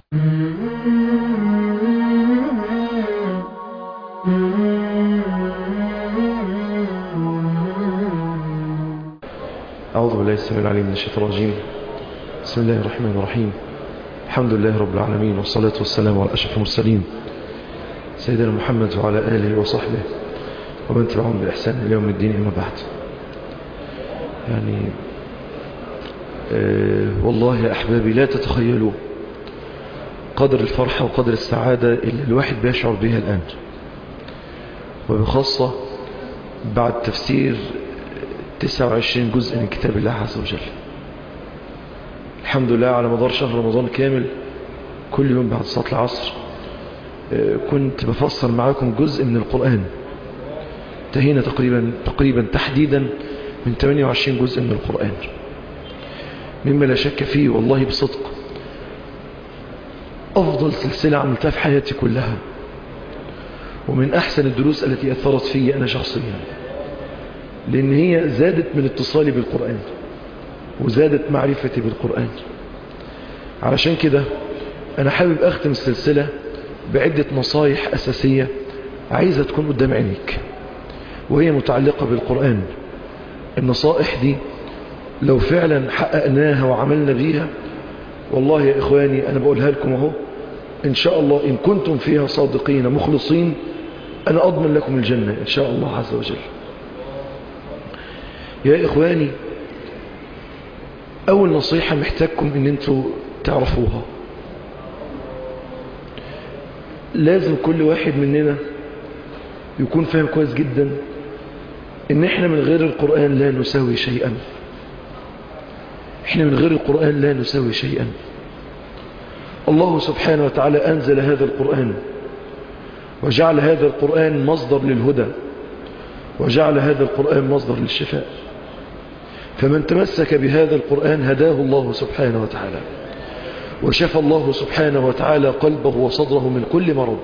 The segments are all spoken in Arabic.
أعوذ بالله السميع العليم من الشيطان الرجيم. بسم الله الرحمن الرحيم. الحمد لله رب العالمين، والصلاة والسلام على أشرف المرسلين سيدنا محمد وعلى آله وصحبه ومن تبعهم بإحسان إلى يوم الدين، أما بعد. والله يا أحبابي لا تتخيلوا قدر الفرحة وقدر السعادة اللي الواحد بيشعر بها الآن، وبخاصة بعد تفسير 29 جزء من كتاب الله عز وجل. الحمد لله على مدار شهر رمضان كامل كل يوم بعد صلاة العصر كنت بفسر معاكم جزء من القرآن. انتهينا تقريبا تحديدا من 28 جزء من القرآن، مما لا شك فيه والله بصدق أفضل سلسلة عملتها في حياتي كلها، ومن أحسن الدروس التي أثرت في أنا شخصيا، لأن هي زادت من اتصالي بالقرآن وزادت معرفتي بالقرآن. علشان كده أنا حابب أختم السلسلة بعدة نصايح أساسية عايزة تكون قدام عينيك، وهي متعلقة بالقرآن. النصائح دي لو فعلا حققناها وعملنا بيها، والله يا إخواني أنا بقولها لكم اهو، إن شاء الله إن كنتم فيها صادقين مخلصين أنا أضمن لكم الجنة إن شاء الله عز وجل. يا إخواني، أول نصيحة محتاجكم إن أنتوا تعرفوها، لازم كل واحد مننا يكون فاهم كويس جدا إن إحنا من غير القرآن لا نساوي شيئا. إحنا من غير القرآن لا نساوي شيئا. الله سبحانه وتعالى أنزل هذا القرآن وجعل هذا القرآن مصدر للهدى، وجعل هذا القرآن مصدر للشفاء. فمن تمسك بهذا القرآن هداه الله سبحانه وتعالى، وشفى الله سبحانه وتعالى قلبه وصدره من كل مرض.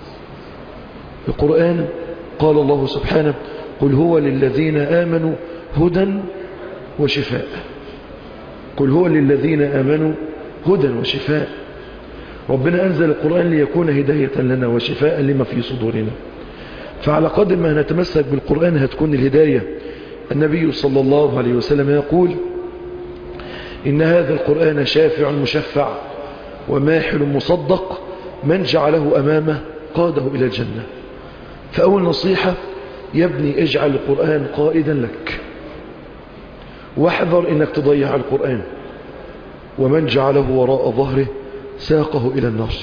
القرآن قال الله سبحانه: قل هو للذين آمنوا هدى وشفاء. قل هو للذين آمنوا هدى وشفاء. ربنا أنزل القرآن ليكون هداية لنا وشفاء لما في صدورنا. فعلى قدر ما نتمسك بالقرآن هتكون الهداية. النبي صلى الله عليه وسلم يقول: إن هذا القرآن شافع مشفع وماحل مصدق، من جعله أمامه قاده إلى الجنة. فأول نصيحة يا ابني: اجعل القرآن قائدا لك، واحذر إنك تضيع القرآن، ومن جعله وراء ظهره ساقه إلى النار.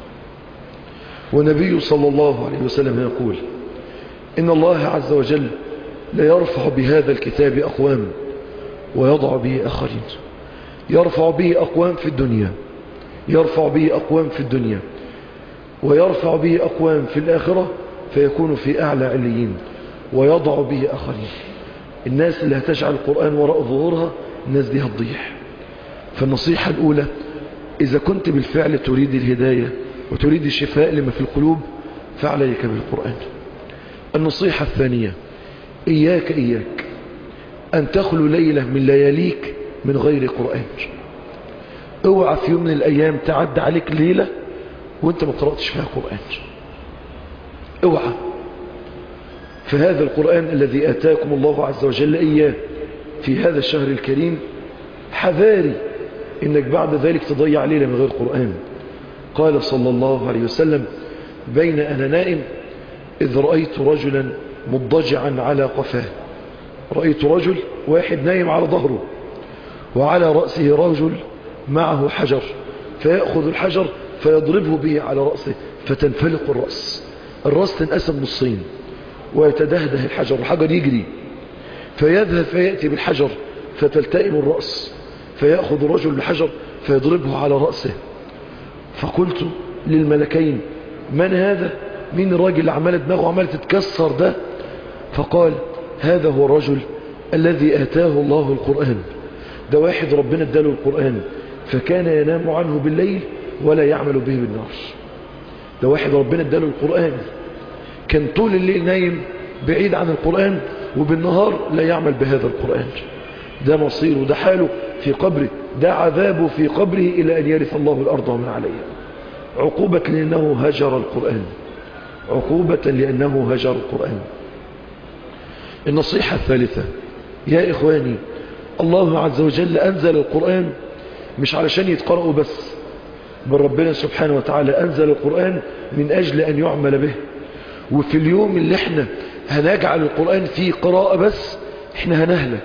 والنبي صلى الله عليه وسلم يقول: إن الله عز وجل ليرفع بهذا الكتاب أقوام ويضع به آخرين. يرفع به أقوام في الدنيا، يرفع به أقوام في الدنيا، ويرفع به أقوام في الآخرة فيكون في أعلى عليين، ويضع به آخرين. الناس اللي هتجعل القرآن وراء ظهورها الناس دي هتضيع. فالنصيحة الأولى: إذا كنت بالفعل تريد الهداية وتريد الشفاء لما في القلوب فعليك بالقرآن. النصيحة الثانية: إياك أن تخلو ليلة من لياليك من غير قرآن. اوعى في يوم من الأيام تعد عليك ليلة وانت ما قرأتش فيها قرآن. اوعى. فهذا القرآن الذي آتاكم الله عز وجل إياه في هذا الشهر الكريم، حذاري إنك بعد ذلك تضيع ليلة من غير قرآن. قال صلى الله عليه وسلم: بين أنا نائم إذ رأيت رجلا مضجعا على قفاه. رأيت رجل واحد نايم على ظهره، وعلى رأسه رجل معه حجر، فيأخذ الحجر فيضربه به على رأسه فتنفلق الرأس تنقسم نصين ويتدهده الحجر يجري، فيذهب فيأتي بالحجر فتلتئم الرأس، فيأخذ رجل الحجر فيضربه على رأسه. فقلت للملكين: من هذا؟ مين الراجل اللي عمال دماغه عمال تتكسر ده؟ فقال: هذا هو الرجل الذي آتاه الله القرآن. ده واحد ربنا اداله القرآن فكان ينام عنه بالليل ولا يعمل به بالنهار. ده واحد ربنا اداله القرآن كان طول الليل نايم بعيد عن القرآن، وبالنهار لا يعمل بهذا القرآن. ده مصيره، ده حاله في قبره، ده عذابه في قبره إلى أن يرث الله الأرض ومن عليها. عقوبة لأنه هجر القرآن، عقوبة لأنه هجر القرآن. النصيحة الثالثة، يا إخواني، الله عز وجل أنزل القرآن مش علشان يتقرأوا بس، بل ربنا سبحانه وتعالى أنزل القرآن من أجل أن يعمل به. وفي اليوم اللي احنا هنجعل القرآن فيه قراءة بس، احنا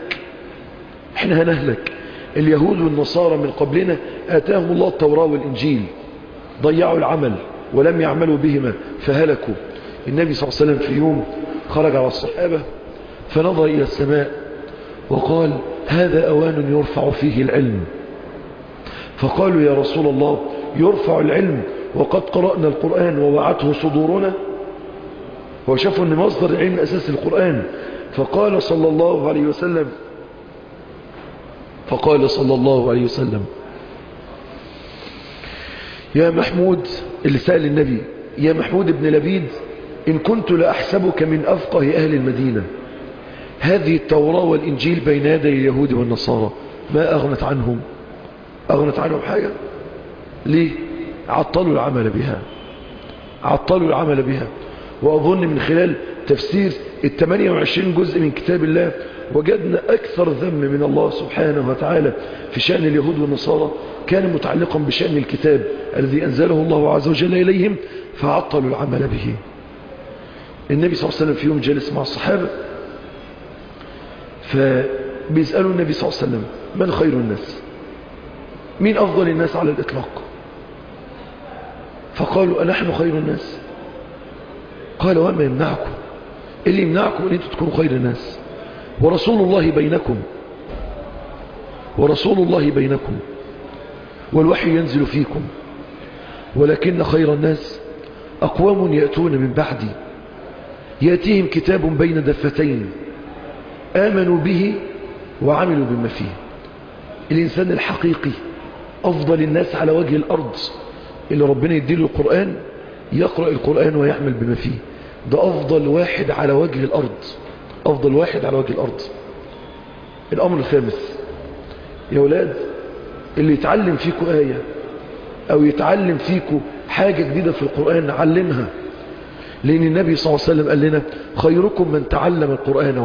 هنهلك. اليهود والنصارى من قبلنا آتاهم الله التوراة والإنجيل، ضيعوا العمل ولم يعملوا بهما فهلكوا. النبي صلى الله عليه وسلم في يوم خرج على الصحابة فنظر إلى السماء وقال: هذا أوان يرفع فيه العلم. فقالوا: يا رسول الله، يرفع العلم وقد قرأنا القرآن ووعته صدورنا؟ هو شافوا أن مصدر العلم أساس القرآن. فقال صلى الله عليه وسلم: يا محمود، اللي سأل النبي: يا محمود بن لبيد، إن كنت لأحسبك من أفقه أهل المدينة، هذه التوراة والإنجيل بين يدي اليهود والنصارى ما أغنت عنهم حاجة؟ ليه؟ عطلوا العمل بها. وأظن من خلال تفسير 28 جزء من كتاب الله وجدنا أكثر ذم من الله سبحانه وتعالى في شأن اليهود والنصارى كان متعلقا بشأن الكتاب الذي أنزله الله عز وجل إليهم، فعطلوا العمل به. النبي صلى الله عليه وسلم في يوم جالس مع الصحابة، فبيسألوا النبي صلى الله عليه وسلم: من خير الناس؟ مين أفضل الناس على الإطلاق؟ فقالوا: أنحن خير الناس. قال: وما يمنعكم؟ اللي يمنعكم أن أنتم تكونوا خير الناس، ورسول الله بينكم والوحي ينزل فيكم، ولكن خير الناس أقوام يأتون من بعدي يأتيهم كتاب بين دفتين آمنوا به وعملوا بما فيه. الإنسان الحقيقي أفضل الناس على وجه الأرض اللي ربنا يديله القرآن، يقرأ القرآن ويعمل بما فيه، ده أفضل واحد على وجه الأرض. الأمر الخامس، يا أولاد، اللي يتعلم فيكم آية أو يتعلم فيكم حاجة جديدة في القرآن علمها، لأن النبي صلى الله عليه وسلم قال لنا: خيركم من تعلم القرآن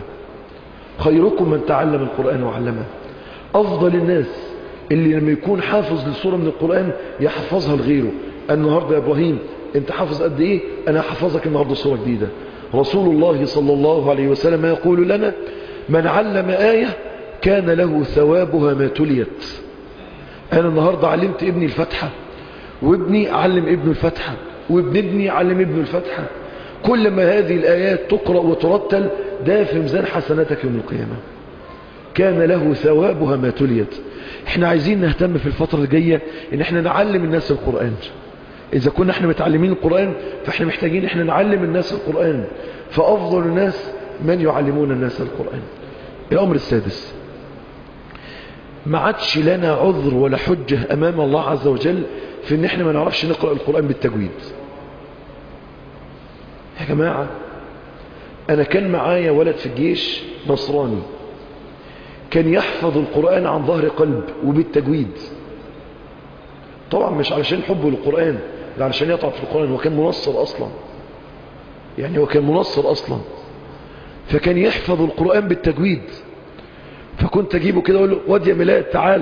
وعلمه. أفضل الناس اللي لما يكون حافظ لسورة من القرآن يحفظها لغيره. النهاردة يا إبراهيم أنت حافظ قد إيه؟ أنا حفظك النهاردة سورة جديدة. رسول الله صلى الله عليه وسلم يقول لنا: من علم آية كان له ثوابها ما تليت. أنا النهاردة علمت ابني الفتحة، وابني علم ابنه الفتحة، وابن ابني علم ابنه الفتحة. كل ما هذه الآيات تقرأ وترتل ده في ميزان حسناتك يوم القيامة، كان له ثوابها ما تليت. احنا عايزين نهتم في الفترة الجاية ان احنا نعلم الناس القرآن. اذا كنا احنا متعلمين القرآن فاحنا محتاجين احنا نعلم الناس القرآن، فافضل الناس من يعلمون الناس القرآن. الامر السادس، ما عادش لنا عذر ولا حجة امام الله عز وجل في ان احنا ما نعرفش نقرأ القرآن بالتجويد. يا جماعة، انا كان معايا ولد في الجيش نصراني كان يحفظ القرآن عن ظهر قلب وبالتجويد، طبعا مش علشان حبه للقرآن، لا علشان يطعن في القرآن. هو كان منصر أصلا، فكان يحفظ القرآن بالتجويد. فكنت أجيبه كده أقول له: واد يا ميلاد تعال،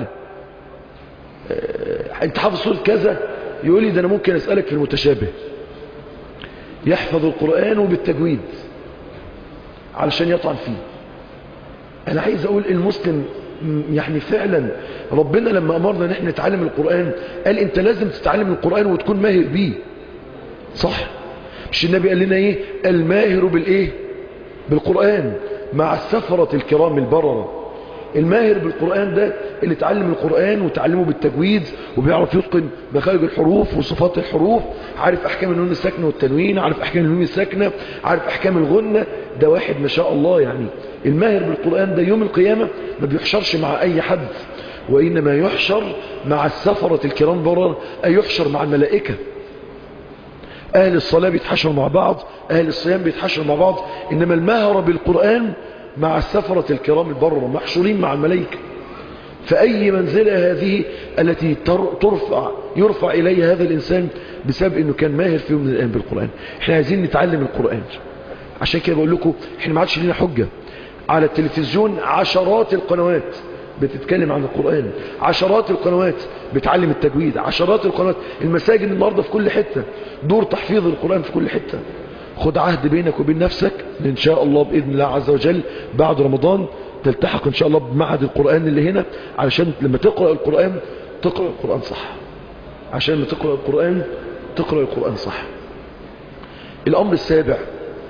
أنت حافظ سورة كذا؟ يقول لي: ده أنا ممكن أسألك في المتشابه. يحفظ القرآن وبالتجويد علشان يطعن فيه. أنا عايز أقول المسلم يعني فعلا ربنا لما أمرنا ان احنا نتعلم القرآن قال أنت لازم تتعلم القرآن وتكون ماهر بيه، صح؟ مش النبي قال لنا ايه؟ الماهر بالايه؟ بالقرآن مع السفرة الكرام البررة. الماهر بالقرآن ده اللي تعلم القرآن وتعلمه بالتجويد وبيعرف يتقن مخارج الحروف وصفات الحروف، عارف احكام النون الساكنه والتنوين، عارف احكام النون الساكنه، عارف احكام الغنه. ده واحد ما شاء الله. يعني الماهر بالقرآن ده يوم القيامة ما بيحشرش مع اي حد، وانما يحشر مع السفرة الكرام برر، اي يحشر مع الملائكة. اهل الصلاة بيتحشروا مع بعض، اهل الصيام بيتحشروا مع بعض، انما الماهر بالقرآن مع السفرة الكرام البررة محشورين مع الملائكة. فأي منزلة هذه التي يرفع إليها هذا الإنسان بسبب أنه كان ماهر في يوم من الأيام بالقرآن. احنا عايزين نتعلم القرآن. عشان كده بقول لكم احنا ما عادش لنا حجة على التلفزيون. عشرات القنوات بتتكلم عن القرآن، عشرات القنوات بتعلم التجويد، عشرات القنوات. المساجد النهارده في كل حتة دور تحفيظ القرآن في كل حتة. خد عهد بينك وبين نفسك إن شاء الله بإذن الله عز وجل بعد رمضان تلتحق إن شاء الله بمعهد القرآن اللي هنا، علشان لما تقرأ القرآن تقرأ القرآن صح. عشان لما تقرأ القرآن تقرأ القرآن صح. الأمر السابع،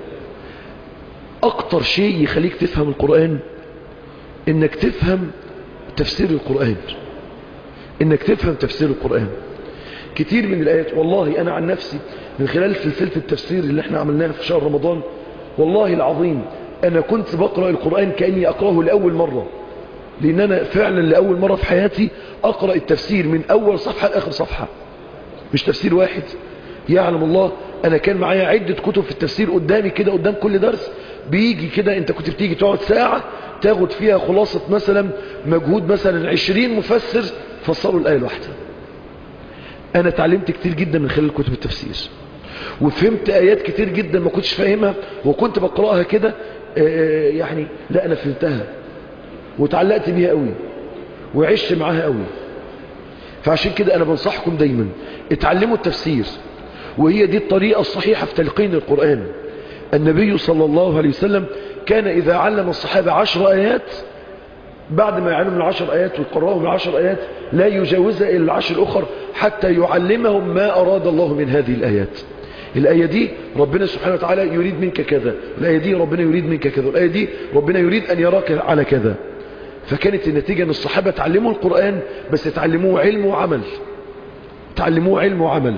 أكتر شيء يخليك تفهم القرآن إنك تفهم تفسير القرآن. إنك تفهم تفسير القرآن. كتير من الآيات والله أنا عن نفسي من خلال سلسلة التفسير اللي احنا عملناها في شهر رمضان، والله العظيم أنا كنت بقرأ القرآن كأني أقرأه لأول مرة، لأن أنا فعلا لأول مرة في حياتي أقرأ التفسير من أول صفحة لآخر صفحة، مش تفسير واحد. يعلم الله أنا كان معايا عدة كتب في التفسير قدامي كده، قدام كل درس بيجي كده أنت كنت بتيجي تقعد ساعة تاخد فيها خلاصة مثلا مجهود مثلا 20 مفسر فسروا الآية الواحدة. أنا اتعلمت كتير جدا من خلال كتب التفسير، وفهمت آيات كتير جدا ما كنتش فاهمها وكنت بقرأها كده يعني لا أنا فهمتها وتعلقت بيها قوي وعشت معاها قوي. فعشان كده أنا بنصحكم دايما اتعلموا التفسير، وهي دي الطريقة الصحيحة في تلقين القرآن. النبي صلى الله عليه وسلم كان إذا علم الصحابة 10 آيات، بعد ما يعلم 10 آيات ويقرأهم 10 آيات لا يجاوزها إلى 10 الأخر حتى يعلمهم ما أراد الله من هذه الآيات. الآية دي ربنا سبحانه وتعالى يريد منك كذا، الآية دي ربنا يريد منك كذا، الآية دي ربنا يريد أن يراك على كذا. فكانت النتيجة أن الصحابة تعلموا القرآن بس تعلموه علم وعمل. تعلموه علم وعمل.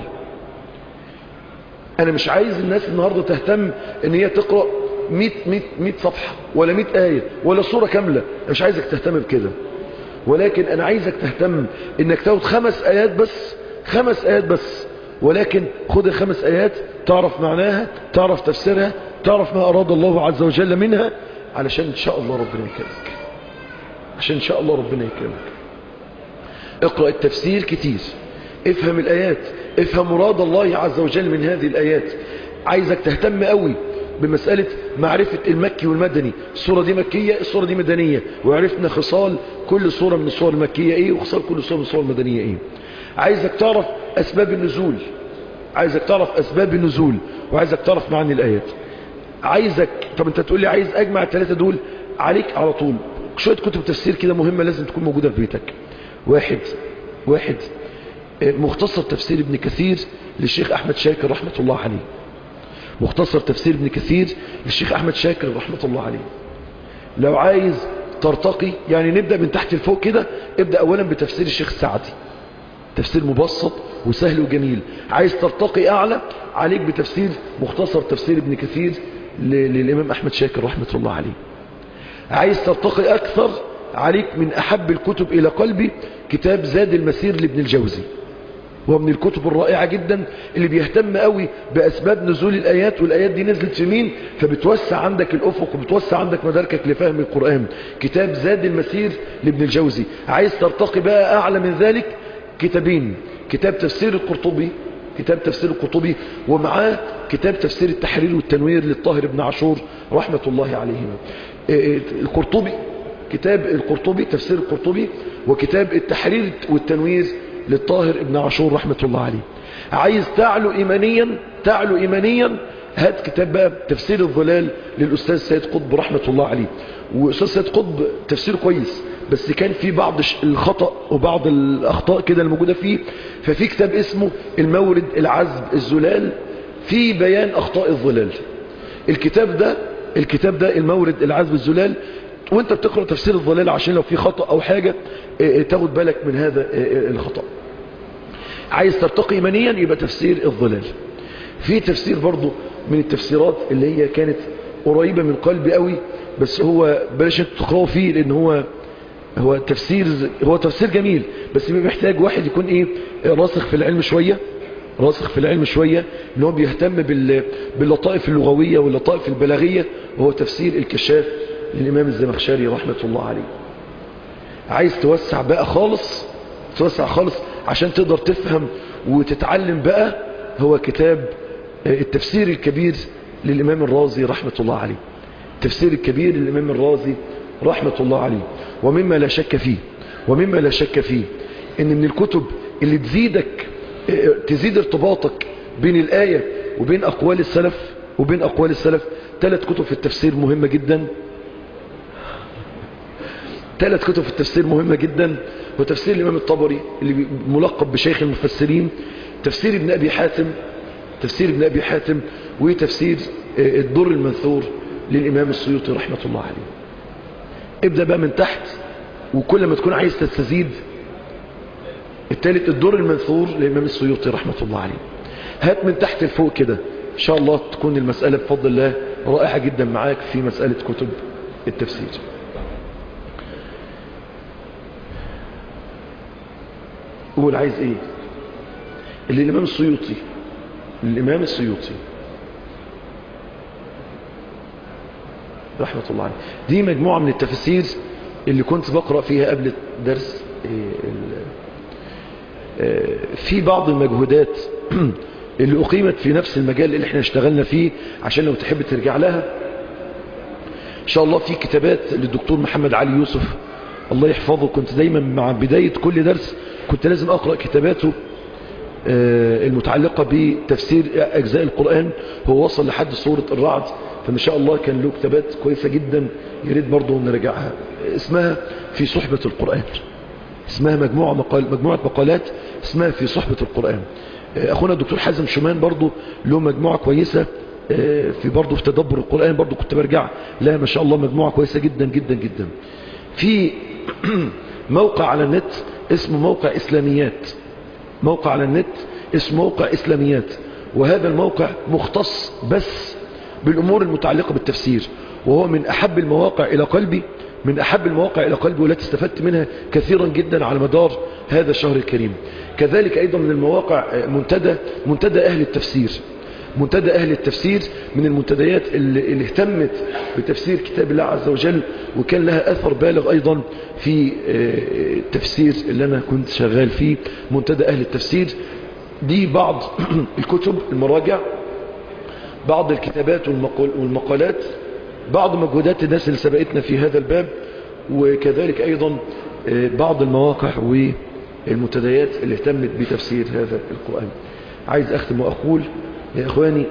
أنا مش عايز الناس النهاردة تهتم أن هي تقرأ 100 صفحة ولا 100 آية ولا صورة كاملة. مش عايزك تهتم بكده، ولكن أنا عايزك تهتم أنك تاخد 5 آيات بس، 5 آيات بس، ولكن خد ال5 آيات تعرف معناها، تعرف تفسيرها، تعرف ما أراد الله عز وجل منها، علشان إن شاء الله ربنا يكرمك. عشان إن شاء الله ربنا يكرمك. اقرأ التفسير كتير، افهم الآيات، افهم مراد الله عز وجل من هذه الآيات. عايزك تهتم قوي بمسألة معرفة المكي والمدني. الصورة دي مكية، الصورة دي مدنية، وعرفنا خصال كل صورة من الصور المكية ايه وخصال كل صورة من الصور المدنية ايه. عايزك تعرف أسباب النزول، عايزك تعرف أسباب النزول، وعايزك تعرف معاني الآيات. عايزك طب انت تقول لي عايز أجمع ال3 دول، عليك على طول شوية كتب تفسير كده مهمة لازم تكون موجودة في بيتك. واحد مختصر تفسير ابن كثير للشيخ أحمد شاكر رحمة الله عليه. مختصر تفسير ابن كثير للشيخ أحمد شاكر رحمة الله عليه. لو عايز ترتقي يعني نبدأ من تحت لفوق كده، ابدأ أولا بتفسير الشيخ السعدي، تفسير مبسط وسهل وجميل. عايز ترتقي أعلى عليك بتفسير مختصر تفسير ابن كثير للإمام أحمد شاكر رحمة الله عليه. عايز ترتقي أكثر عليك من أحب الكتب إلى قلبي كتاب زاد المسير لابن الجوزي، وهو من الكتب الرائعة جدا اللي بيهتم قوي بأسباب نزول الآيات، والآيات دي نزلت في مين، فبتوسع عندك الأفق وبتوسع عندك مداركك لفهم القرآن. كتاب زاد المسير لابن الجوزي. عايز ترتقي بقى أعلى من ذلك، كتابين، كتاب تفسير القرطبي، كتاب تفسير القرطبي ومعاه كتاب تفسير التحرير والتنوير للطاهر بن عاشور رحمة الله عليهما. القرطبي، كتاب القرطبي تفسير القرطبي، وكتاب التحرير والتنوير للطاهر ابن عاشور رحمة الله عليه. عايز تعلو إيمانيا هات كتاب بقى تفسير الظلال للأستاذ سيد قطب رحمة الله عليه. وأستاذ سيد قطب تفسير كويس بس كان في بعض الخطأ وبعض الأخطاء كده الموجودة فيه، ففي كتاب اسمه المورد العذب الزلال في بيان أخطاء الظلال. الكتاب ده المورد العذب الزلال، وانت بتقرأ تفسير الظلال عشان لو في خطأ أو حاجة تاخد بالك من هذا الخطأ. عايز ترتقي إيمانيا يبقى تفسير الظلال. في تفسير برضو من التفسيرات اللي هي كانت قريبة من قلبي قوي، بس هو بلاش تقرأوا فيه لأن هو تفسير جميل، بس محتاج واحد يكون راسخ في العلم شوية، ان هو بيهتم باللطائف اللغوية واللطائف البلاغية، وهو تفسير الكشاف للإمام الزمخشري رحمة الله عليه. عايز توسع بقى خالص، توسع خالص عشان تقدر تفهم وتتعلم بقى، هو كتاب التفسير الكبير للإمام الرازي رحمة الله عليه. التفسير الكبير للإمام الرازي رحمة الله عليه. ومما لا شك فيه، ومما لا شك فيه ان من الكتب اللي تزيد ارتباطك بين الآية وبين أقوال السلف، وبين أقوال السلف 3 كتب في التفسير مهمة جدا. 3 كتب في التفسير مهمة جدا، وتفسير الإمام الطبري اللي ملقب بشيخ المفسرين، تفسير ابن أبي حاتم، تفسير ابن أبي حاتم، وتفسير الدر المنثور للإمام السيوطي رحمة الله عليه. ابدأ بقى من تحت، وكل ما تكون عايز تستزيد. الثالث الدر المنثور للإمام السيوطي رحمة الله عليه. هات من تحت لفوق كده، إن شاء الله تكون المسألة بفضل الله رائعة جدا معاك في مسألة كتب التفسير. قول عايز ايه؟ اللي الإمام السيوطي، الإمام السيوطي رحمة الله عليه. دي مجموعة من التفسير اللي كنت بقرأ فيها قبل درس. في بعض المجهودات اللي أقيمت في نفس المجال اللي احنا اشتغلنا فيه، عشان لو تحب ترجع لها إن شاء الله. في كتابات للدكتور محمد علي يوسف الله يحفظه، كنت دايما مع بداية كل درس كنت لازم أقرأ كتاباته المتعلقة بتفسير أجزاء القرآن. هو وصل لحد سورة الرعد، فما شاء الله كان له كتابات كويسة جدا، يريد برضه نرجعها. اسمها في صحبة القرآن، اسمها مجموعة مقالات اسمها في صحبة القرآن. أخونا الدكتور حازم شومان برضه له مجموعة كويسة برضه في تدبر القرآن، برضه كنت برجع لا ما شاء الله مجموعة كويسة جدا جدا جدا. في موقع على النت اسمه موقع إسلاميات، موقع على النت اسمه موقع إسلاميات، وهذا الموقع مختص بس بالأمور المتعلقة بالتفسير، وهو من أحب المواقع إلى قلبي، من أحب المواقع إلى قلبي، والتي استفدت منها كثيرا جدا على مدار هذا الشهر الكريم. كذلك أيضا من المواقع منتدى أهل التفسير. منتدى أهل التفسير من المنتديات اللي اهتمت بتفسير كتاب الله عز وجل، وكان لها أثر بالغ أيضا في التفسير اللي أنا كنت شغال فيه. منتدى أهل التفسير دي بعض الكتب، المراجع، بعض الكتابات والمقالات، بعض مجهودات الناس اللي سبقتنا في هذا الباب، وكذلك أيضا بعض المواقع والمنتديات اللي اهتمت بتفسير هذا القرآن. عايز أختم وأقول يا إخواني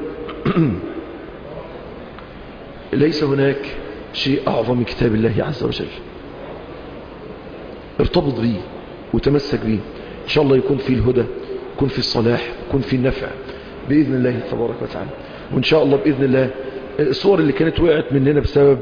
ليس هناك شيء أعظم من كتاب الله عز وجل. ارتبط به وتمسك به، إن شاء الله يكون فيه الهدى، يكون فيه الصلاح، يكون فيه النفع بإذن الله تبارك وتعالى. وإن شاء الله بإذن الله الصور اللي كانت وقعت مننا بسبب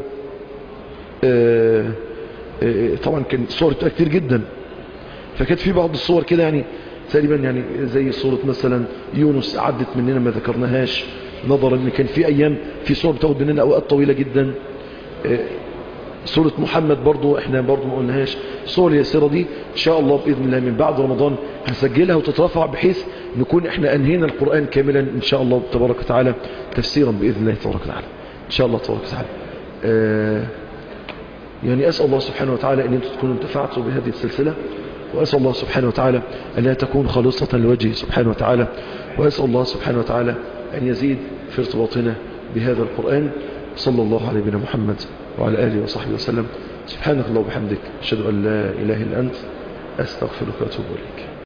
طبعا كان صور كتير جدا، فكانت في بعض الصور كده يعني تقريبا يعني زي صورة مثلا يونس عدت مننا ما ذكرناهاش، نظرا ان كان في ايام في صور بتاخد مننا اوقات طويلة جدا. صورة محمد برضو احنا برضو ما قلناهاش. الصور اليسيرة دي ان شاء الله باذن الله من بعد رمضان هنسجلها وتترفع، بحيث نكون احنا انهينا القرآن كاملا ان شاء الله تبارك وتعالى تفسيرا باذن الله تبارك وتعالى ان شاء الله تبارك وتعالى. يعني اسال الله سبحانه وتعالى ان انتم تكونوا انتفعتوا بهذه السلسلة، وأسأل الله سبحانه وتعالى أن لا تكون خالصة لوجهه سبحانه وتعالى، وأسأل الله سبحانه وتعالى أن يزيد في ارتباطنا بهذا القرآن. صلى الله على نبينا محمد وعلى آله وصحبه وسلم. سبحانك اللهم وبحمدك، أشهد أن لا إله إلا أنت، أستغفرك وأتوب إليك.